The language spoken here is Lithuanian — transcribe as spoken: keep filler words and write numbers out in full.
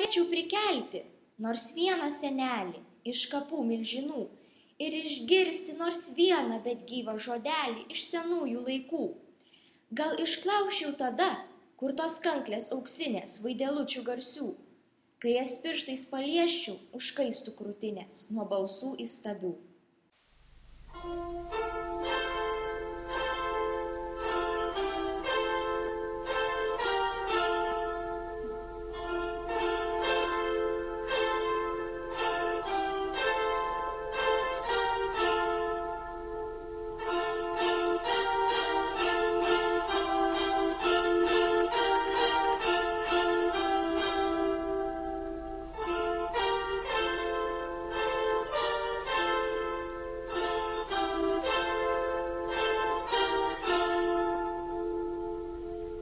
galėčiau prikelti nors vieną senelį iš kapų milžinų ir išgirsti nors vieną bet gyvą žodelį iš senųjų laikų, gal išklausčiau tada, kur tos kanklės auksinės vaidelučių garsių, kai jas pirštais paliesčiau, užkaistų krūtinės nuo balsų įstabių.